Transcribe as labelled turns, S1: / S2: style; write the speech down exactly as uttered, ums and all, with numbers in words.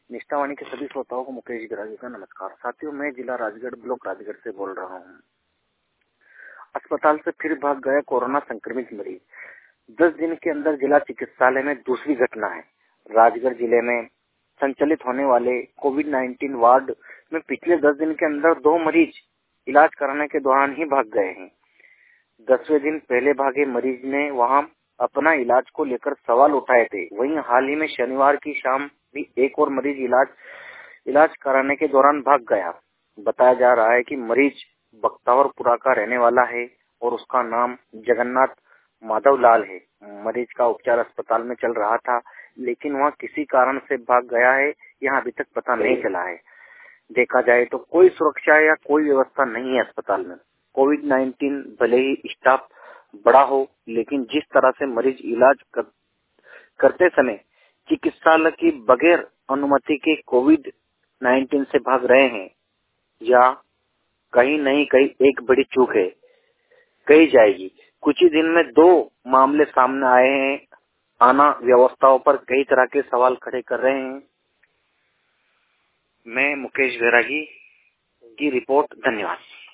S1: निष्ठावाणी के सभी श्रोताओं को मुकेश गिरागी का नमस्कार। साथियों, मैं जिला राजगढ़ ब्लॉक राजगढ़ से बोल रहा हूँ। अस्पताल से फिर भाग गया कोरोना संक्रमित मरीज। दस दिन के अंदर जिला चिकित्सालय में दूसरी घटना है। राजगढ़ जिले में संचालित होने वाले कोविड नाइन्टीन वार्ड में पिछले दस दिन के अंदर दो मरीज इलाज कराने के दौरान ही भाग गए हैं। दसवें दिन पहले भागे मरीज ने वहां अपना इलाज को लेकर सवाल उठाए थे। वहीं हाल ही में शनिवार की शाम भी एक और मरीज इलाज इलाज कराने के दौरान भाग गया। बताया जा रहा है कि मरीज बख्तावरपुरा का रहने वाला है और उसका नाम जगन्नाथ माधव लाल है। मरीज का उपचार अस्पताल में चल रहा था, लेकिन वह किसी कारण से भाग गया है, यह अभी तक पता नहीं चला है। देखा जाए तो कोई सुरक्षा या कोई व्यवस्था नहीं है अस्पताल में। कोविड नाइन्टीन भले ही स्टाफ बड़ा हो, लेकिन जिस तरह से मरीज इलाज कर, करते समय चिकित्सालय की बगैर अनुमति के कोविड नाइन्टीन से भाग रहे हैं, या कहीं नहीं कहीं एक बड़ी चूक है, कही जाएगी। कुछ ही दिन में दो मामले सामने आए हैं। आना व्यवस्थाओं पर कई तरह के सवाल खड़े कर रहे हैं। मैं मुकेश बैरागी की रिपोर्ट। धन्यवाद।